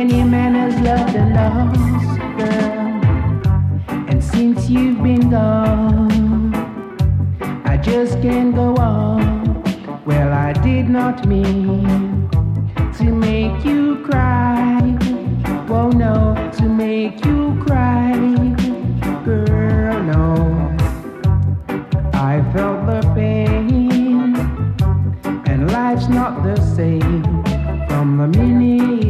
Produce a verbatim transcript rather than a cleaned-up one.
Many men has loved and lost, girl. And since you've been gone, I just can't go on. Well, I did not mean to make you cry. Oh no, to make you cry, girl, no. I felt the pain, and life's not the same from the minute